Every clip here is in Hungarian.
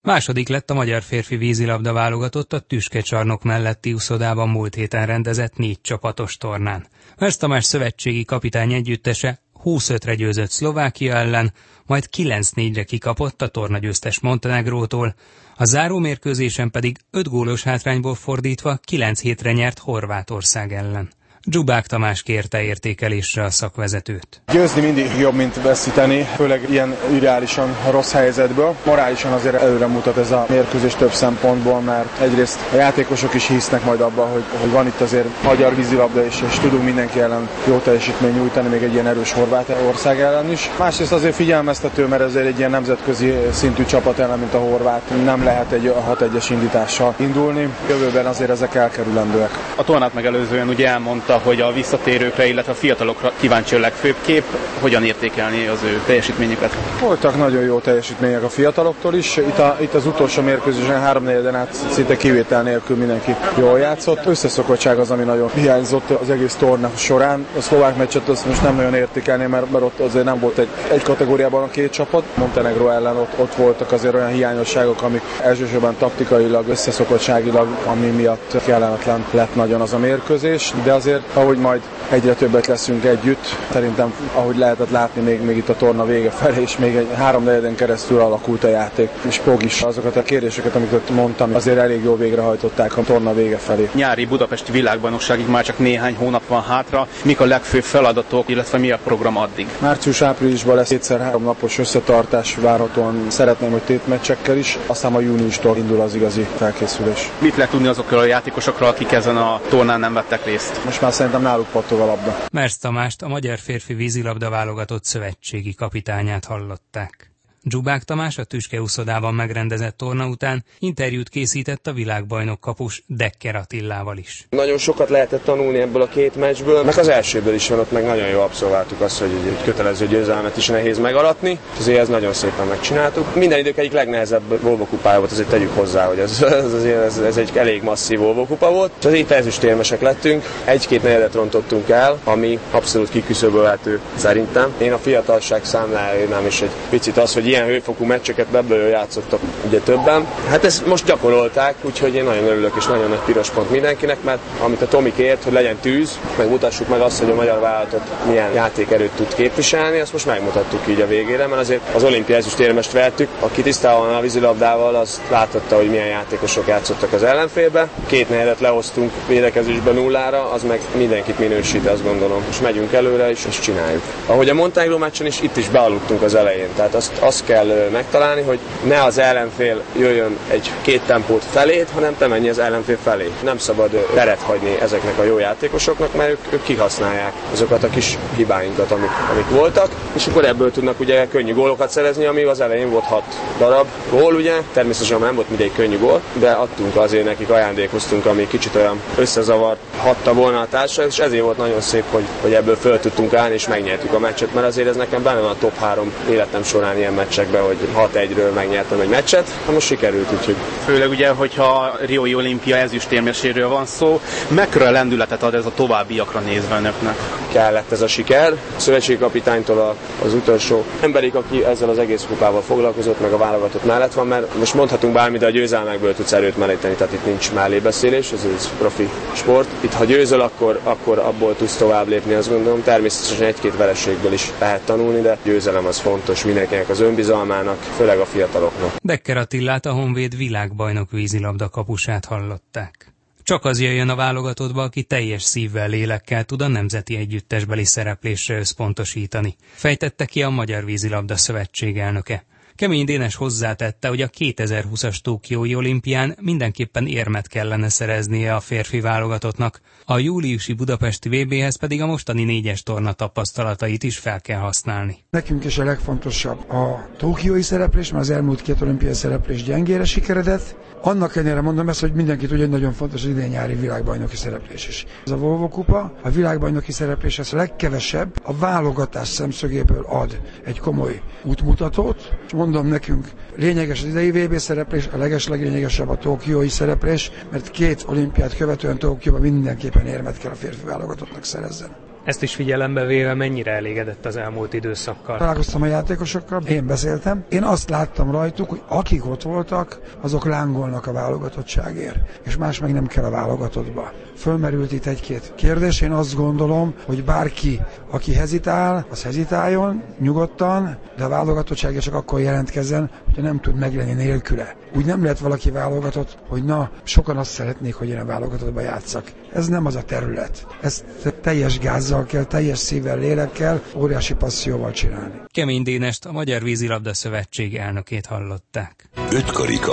Második lett a magyar férfi vízilabda válogatott a Tüske-csarnok melletti uszodában múlt héten rendezett 4 csapatos tornán. Mersz Tamás szövetségi kapitány együttese 25-re győzött Szlovákia ellen, majd 9-4-re kikapott a tornagyőztes Montenegrótól, a zárómérkőzésen pedig 5 gólos hátrányból fordítva 9-7-re nyert Horvátország ellen. Dzsubák Tamás kérte értékelésre a szakvezetőt. Győzni mindig jobb, mint veszíteni, főleg ilyen ideálisan rossz helyzetből. Morálisan azért előre mutat ez a mérkőzés több szempontból, mert egyrészt a játékosok is hisznek majd abban, hogy van itt azért magyar vízilabda és tudunk mindenki ellen jó teljesítményt nyújtani, még egy ilyen erős Horvátország ellen is. Másrészt azért figyelmeztető, mert azért egy ilyen nemzetközi szintű csapat ellen, mint a horvát, nem lehet egy 6-1-es indítással indulni. Jövőben azért ezek elkerülendőek. A tornát megelőzően ugye elmondta, hogy a visszatérőkre, illetve a fiatalokra kíváncsi a legfőbb kép, hogyan értékelni az ő teljesítményüket? Voltak nagyon jó teljesítmények a fiataloktól is. Itt az utolsó mérkőzésen 3-4-en át szinte kivétel nélkül mindenki jól játszott. Összeszokottság az, ami nagyon hiányzott az egész torna során. A szlovák meccset azt most nem nagyon értékelném, mert ott azért nem volt egy kategóriában a 2 csapat. Montenegró ellen ott voltak azért olyan hiányosságok, amik elsősorban taktikailag, összeszokottságilag, ami miatt kellemetlen lett nagyon az a mérkőzés, de azért ahogy majd egyre többet leszünk együtt, szerintem ahogy lehetett látni még itt a torna vége felé, és még egy 3-4-en keresztül alakult a játék. És Pog is azokat a kérdéseket, amiket mondtam, azért elég jól végrehajtották a torna vége felé. Nyári budapesti világbajnokságig már csak néhány hónap van hátra. Mik a legfőbb feladatok, illetve mi a program addig? Március-áprilisban lesz 2-3 napos összetartás, várhatóan szeretném, hogy tétmeccsekkel is, aztán a júniustól indul az igazi felkészülés. Mit lehet tudni azokról a játékosokról, akik ezen a tornán nem vettek részt? Most már szerintem náluk pattog a labda. Mersz Tamást, a magyar férfi vízilabda válogatott szövetségi kapitányát hallották. Dzsubák Tamás a Tüske uszodában megrendezett torna után interjút készített a világbajnok kapus Dekker Attilával is. Nagyon sokat lehetett tanulni ebből a 2 meccsből, meg az elsőből is van, ott meg nagyon jól abszolváltuk azt, hogy egy kötelező győzelmet is nehéz megaratni, és azért ezt nagyon szépen megcsináltuk. Minden idők egyik legnehezebb Volvo kupája volt, azért tegyük hozzá, hogy ez egy elég masszív Volvo kupa volt, és azért ezüstérmesek lettünk, 1-2 negyedet rontottunk el, ami abszolút kiküszöbölhető szerintem. Én a fiatalság számlájánál is egy picit az, hogy ilyen hőfokú meccseket ebből játszottak ugye többen. Hát ezt most gyakorolták, úgyhogy én nagyon örülök, és nagyon nagy piros pont mindenkinek, mert amit a Tomi kért, hogy legyen tűz, meg mutassuk meg azt, hogy a magyar vállalatot milyen játékerőt tud képviselni, azt most megmutattuk így a végére, mert azért az olimpiai ezüstérmest vettük, aki tisztában van a vízilabdával, az látotta, hogy milyen játékosok játszottak az ellenfélbe. 2 negyedet lehoztunk védekezésben 0-ra, az meg mindenkit minősít, azt gondolom. Most megyünk előre, és csináljuk. Ahogy a Montenegró meccsen is, itt is bealudtunk az elején, tehát azt kell megtalálni, hogy ne az ellenfél jöjjön egy 2 tempót felét, hanem te menj az ellenfél felé. Nem szabad teret hagyni ezeknek a jó játékosoknak, mert ők kihasználják azokat a kis hibáinkat, amik voltak, és akkor ebből tudnak ugye könnyű gólokat szerezni, ami az elején volt 6 darab gól, ugye. Természetesen nem volt mindegy könnyű gól, de adtunk azért nekik, ajándékoztunk, ami kicsit olyan összezavarhatta volna a társadalmat, és ezért volt nagyon szép, hogy ebből föl tudtunk állni, és megnyertük a meccset, mert azért ez nekem benne van a top 3 életem során ilyen meccsekben, hogy 6-1-ről megnyertem egy meccset, most sikerült, úgyhogy. Főleg ugye, hogyha Riói olimpia ezüstérmeséről van szó, mekkora lendületet ad ez a továbbiakra nézve önöknek? Kellett ez a siker. A szövetségi kapitánytól az utolsó emberig, aki ezzel az egész kupával foglalkozott, meg a válogatott mellett van, mert most mondhatunk bármit, de a győzelmekből tudsz erőt meríteni, tehát itt nincs mellébeszélés, ez egy profi sport. Itt ha győzöl, akkor abból tudsz tovább lépni, azt gondolom. Természetesen 1-2 vereségből is lehet tanulni, de győzelem az fontos mindenkinek az önbizalmának, főleg a fiataloknak. Dekker Attillát, a Honvéd világbajnok vízilabda kapusát hallották. Csak az jöjjön a válogatottba, aki teljes szívvel, lélekkel tud a nemzeti együttesbeli szereplésre összpontosítani, fejtette ki a Magyar Vízilabda Szövetség elnöke. Kemény Dénes hozzátette, hogy a 2020-as Tokiói olimpián mindenképpen érmet kellene szereznie a férfi válogatottnak, a júliusi budapesti VB-hez pedig a mostani 4-es torna tapasztalatait is fel kell használni. Nekünk is a legfontosabb a tokiói szereplés, mert az elmúlt 2 olimpiai szereplés gyengére sikeredett. Annak ellenére mondom ezt, hogy mindenki tudja, hogy nagyon fontos az idén nyári világbajnoki szereplés is. Ez a Volvo kupa, a világbajnoki szereplés az a legkevesebb, a válogatás szemszögéből ad egy komoly útmutatót. És mondom nekünk, lényeges az idei VB szereplés, a legesleglényegesebb a tokiói szereplés, mert 2 olimpiát követően Tokióban mindenképpen érmet kell a férfi válogatottnak szerezzen. Ezt is figyelembe véve mennyire elégedett az elmúlt időszakkal? Találkoztam a játékosokkal, én beszéltem. Én azt láttam rajtuk, hogy akik ott voltak, azok lángolnak a válogatottságért, és más meg nem kell a válogatottba. Fölmerült itt egy-két kérdés, én azt gondolom, hogy bárki, aki hezitál, az hezitáljon, nyugodtan, de a válogatottságért csak akkor jelentkezzen, hogyha nem tud meglenni nélküle. Úgy nem lehet valaki válogatott, hogy na, sokan azt szeretnék, hogy én a válogatottba játsszak. Ez nem az a terület. Ezt teljes gázzal kell, teljes szívvel, lélekkel, óriási passzióval csinálni. Kemény Dénest, a Magyar Vízilabda Szövetség elnökét hallották. 5 karika.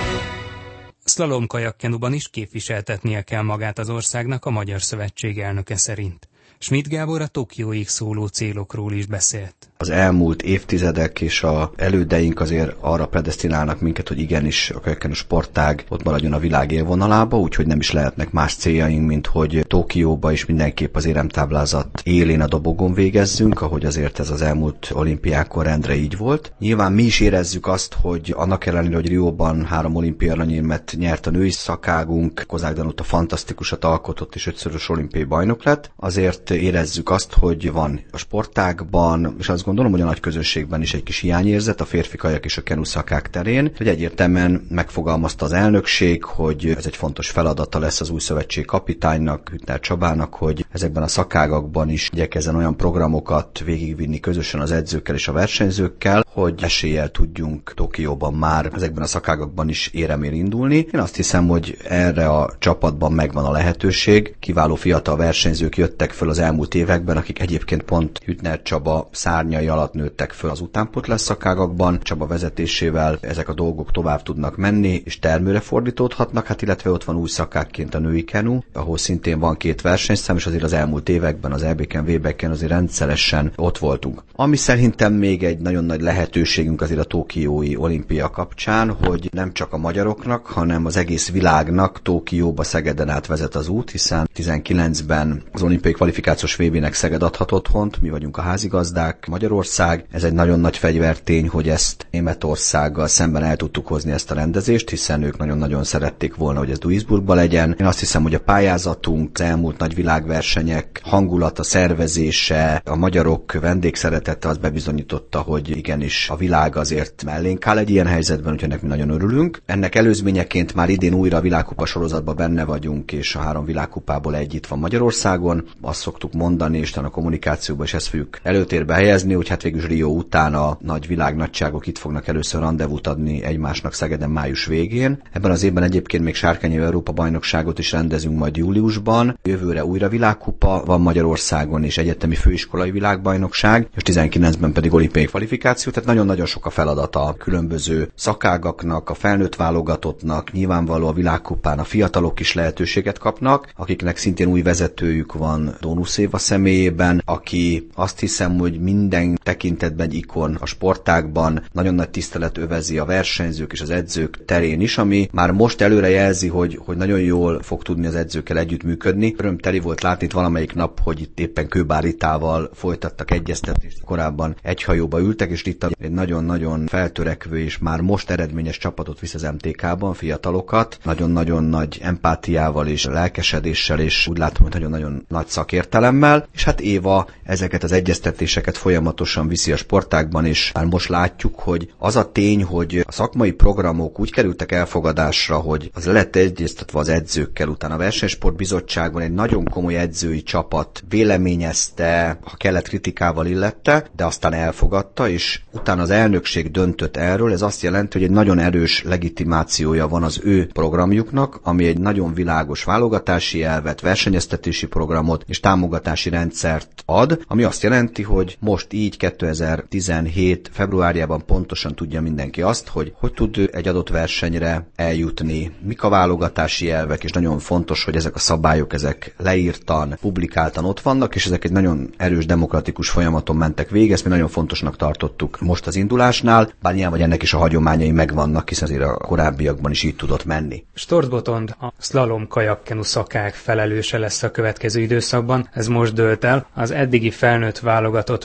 Szlalom kajakkenuban is képviseltetnie kell magát az országnak a Magyar Szövetség elnöke szerint. Schmidt Gábor a Tokióig szóló célokról is beszélt. Az elmúlt évtizedek és az elődeink azért arra predesztinálnak minket, hogy igenis a kajakkenu sportág ott maradjon a világ élvonalába, úgyhogy nem is lehetnek más céljaink, mint hogy Tokióba is mindenképp az éremtáblázat élén a dobogon végezzünk, ahogy azért ez az elmúlt olimpiákon rendre így volt. Nyilván mi is érezzük azt, hogy annak ellenére, hogy Rióban 3 olimpiai aranyérmet nyert a női szakágunk, Kozák Danuta fantasztikusat alkotott és 5-szörös olimpiai bajnok lett, azért érezzük azt, hogy van a sportágban, és azt gondolom, hogy a nagy közönségben is egy kis hiányérzet a férfi kajak és a kenu szakák terén, hogy egyértelműen megfogalmazta az elnökség, hogy ez egy fontos feladata lesz az új szövetség kapitánynak, Hüttner Csabának, hogy ezekben a szakágakban is igyekezzen olyan programokat végigvinni közösen az edzőkkel és a versenyzőkkel, hogy eséllyel tudjunk Tokióban már ezekben a szakágakban is éremér indulni. Én azt hiszem, hogy erre a csapatban megvan a lehetőség. Kiváló fiatal versenyzők jöttek föl az elmúlt években, akik egyébként pont Hüttner Csaba szárnyai alatt nőttek föl az utánpótlás szakágakban. Csaba vezetésével ezek a dolgok tovább tudnak menni, és termőre fordítódhatnak, hát illetve ott van új szakákként a női kenu, ahol szintén van 2 versenyszám, és azért az elmúlt években az EB-ken, VB-ken azért rendszeresen ott voltunk. Ami szerintem még egy nagyon nagy lehetőségünk azért a tokiói olimpia kapcsán, hogy nem csak a magyaroknak, hanem az egész világnak Tokióba, Szegeden át vezet az út, hiszen 19-ben az olimpiai kvalifikációs VB-nek Szeged adhat otthont, mi vagyunk a házigazdák, Magyarország. Ez egy nagyon nagy fegyvertény, hogy ezt Németországgal szemben el tudtuk hozni ezt a rendezést, hiszen ők nagyon-nagyon szerették volna, hogy ez Duisburgban legyen. Én azt hiszem, hogy a pályázatunk, az elmúlt nagy világversenyek hangulata, szervezése, a magyarok vendégszeretete az bebizonyította, hogy igenis a világ azért mellénk áll egy ilyen helyzetben, úgyhogy ennek mi nagyon örülünk. Ennek előzményeként már idén újra a világkupa sorozatban benne vagyunk, és a 3 világkupából egy itt van Magyarországon. Azt szoktuk mondani, és a kommunikációban is ezt fogjuk előtérbe helyezni, hogy hát végül Rio után a nagy világnagyságok itt fognak először randevút adni egymásnak Szegeden május végén. Ebben az évben egyébként még Sárkányi Európa-bajnokságot is rendezünk majd júliusban. Jövőre újra világkupa van Magyarországon, és egyetemi főiskolai világbajnokság, és 19-ben pedig olimpiai kvalifikáció, tehát nagyon-nagyon sok a feladata a különböző szakágaknak, a felnőtt válogatottnak, nyilvánvaló a világkupán a fiatalok is lehetőséget kapnak, akiknek szintén új vezetőjük van Dónusz Éva személyében, aki azt hiszem, hogy minden tekintetben egy ikon a sportágban, nagyon nagy tisztelet övezi a versenyzők és az edzők terén is, ami már most előre jelzi, hogy nagyon jól fog tudni az edzőkkel együttműködni. Örömteli volt látni itt valamelyik nap, hogy itt éppen Kőbáritával folytattak egyeztetést, korábban egy hajóba ültek, és itt egy nagyon-nagyon feltörekvő és már most eredményes csapatot visz az MTK-ban, fiatalokat, nagyon-nagyon nagy empátiával és lelkesedéssel, és úgy látom, hogy nagyon-nagyon nagy szakértelemmel, és hát Éva ezeket az egyeztetéseket folyamatosan viszi a sportágban, és már most látjuk, hogy az a tény, hogy a szakmai programok úgy kerültek elfogadásra, hogy az lett egyeztetve az edzőkkel, utána a versenysportbizottságban egy nagyon komoly edzői csapat véleményezte, ha kellett kritikával illette, de aztán elfogadta, és utána az elnökség döntött erről. Ez azt jelenti, hogy egy nagyon erős legitimációja van az ő programjuknak, ami egy nagyon világos válogatási elvet, versenyeztetési programot és támogatási rendszert ad, ami azt jelenti, hogy most így 2017. februárjában pontosan tudja mindenki azt, hogy tud egy adott versenyre eljutni, mik a válogatási elvek, és nagyon fontos, hogy ezek a szabályok, ezek leírtan, publikáltan ott vannak, és ezek egy nagyon erős demokratikus folyamaton mentek végig, ezt mi nagyon fontosnak tartottuk most az indulásnál, bár nyilván, hogy ennek is a hagyományai megvannak, hiszen azért a korábbiakban is így tudott menni. Stord Botond, a szlalom kajakkenu szakák felelőse lesz a következő időszakban, ez most dőlt el. Az eddigi felnőtt válogatott vezető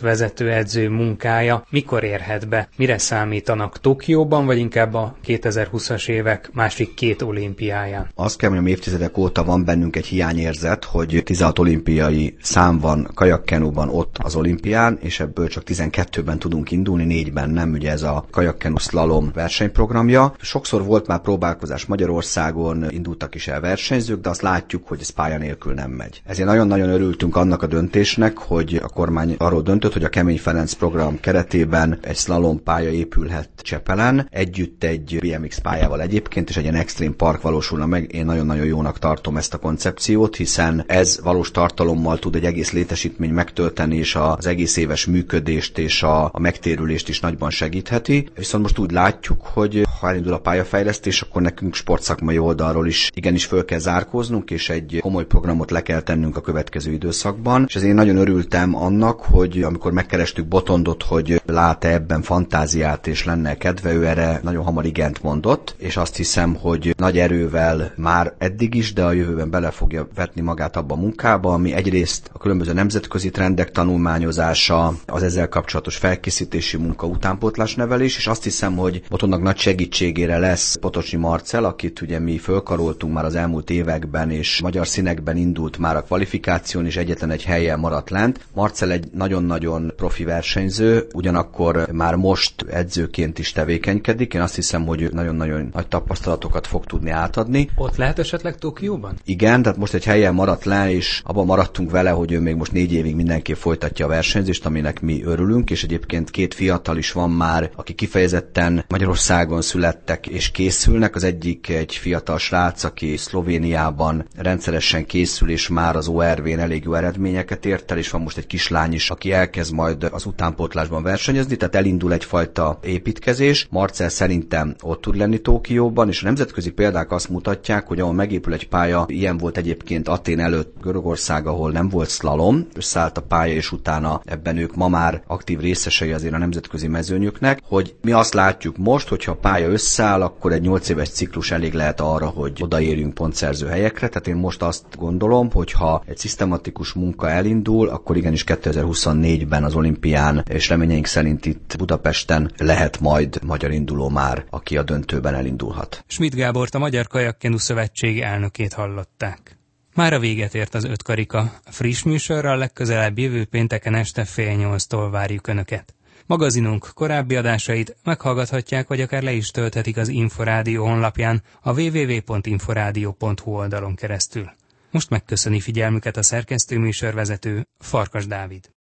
vezetőedző munkája mikor érhet be? Mire számítanak Tokióban, vagy inkább a 2020-as évek másik 2 olimpiáján? Azt kell mondjam, évtizedek óta van bennünk egy hiányérzet, hogy 16 olimpiai szám van kajakkenúban ott az olimpián, és ebből csak 12-ben tudunk indulni, 4-ben nem, ugye ez a kajakkenu szlalom versenyprogramja. Sokszor volt már próbálkozás Magyarországon, indultak is el versenyzők, de azt látjuk, hogy ez pálya nélkül nem megy. Ezért nagyon-nagyon örültünk annak a döntésnek, hogy a kormány arról döntött, hogy a Kemény Ferenc program keretében egy szlalom pálya épülhet Csepelen, együtt egy BMX pályával egyébként, és egy ilyen extrém park valósulna meg. Én nagyon-nagyon jónak tartom ezt a koncepciót, hiszen ez valós tartalommal tud egy egész létesítmény megtölteni, és az egész éves működést és a megtérülést is nagyban segítheti. Viszont most úgy látjuk, hogy ha elindul a pályafejlesztés, akkor nekünk sportszakmai oldalról is igenis föl kell zárkóznunk, és egy komoly programot le kell tennünk a következő időszakban. És ezért én nagyon örültem annak, hogy amikor megkerestük Botondot, hogy lát-e ebben fantáziát és lenne kedve, ő erre nagyon hamar igent mondott, és azt hiszem, hogy nagy erővel már eddig is, de a jövőben bele fogja vetni magát abba a munkába, ami egyrészt a különböző nemzetközi trendek tanulmányozása, az ezzel kapcsolatos felkészítési munka, utánpótlás nevelés, és azt hiszem, hogy Botondnak nagy segítségére lesz Potocsnyi Marcell, akit ugye mi fölkaroltunk már az elmúlt években, és magyar színekben indult már a kvalifikáción, és egyetlen egy helyen maradt lent. Marcell egy nagyon-nagyon profi versenyző, ugyanakkor már most edzőként is tevékenykedik. Én azt hiszem, hogy nagyon-nagyon nagy tapasztalatokat fog tudni átadni. Ott lehet esetleg Tokióban? Igen, tehát most egy helyen maradt le, és abban maradtunk vele, hogy ő még most 4 évig mindenképp folytatja a versenyzést, aminek mi örülünk, és egyébként 2 fiatal is van már, akik kifejezetten Magyarországon születtek és készülnek. Az egyik egy fiatal srác, aki Szlovéniában rendszeresen készül, és már az ORV-n elég jó eredményeket ért el, és van most egy kislány is, aki elkezd majd az utánpótlásban versenyezni, tehát elindul egyfajta építkezés. Marcell szerintem ott tud lenni Tokióban, és a nemzetközi példák azt mutatják, hogy ahol megépül egy pálya, ilyen volt egyébként Atén előtt Görögország, ahol nem volt szlalom, összeállt a pálya, és utána ebben ők ma már aktív részesei azért a nemzetközi mezőnyöknek, hogy mi azt látjuk most, hogyha a pálya összeáll, akkor egy 8 éves ciklus elég lehet arra, hogy odaérjünk pontszerző helyekre. Tehát én most azt gondolom, hogy ha egy szisztematikus munka elindul, akkor igenis 2024-ben az olimpián, és reményeink szerint itt Budapesten lehet majd magyar induló már, aki a döntőben elindulhat. Schmidt Gábort, a Magyar Kajakkenu Szövetség elnökét hallották. Már a véget ért az 5 karika. Friss műsorral legközelebb jövő pénteken este 7:30-tól várjuk Önöket. Magazinunk korábbi adásait meghallgathatják, vagy akár le is tölthetik az Inforádió honlapján, a www.inforadio.hu oldalon keresztül. Most megköszöni figyelmüket a szerkesztő műsorvezető, Farkas Dávid.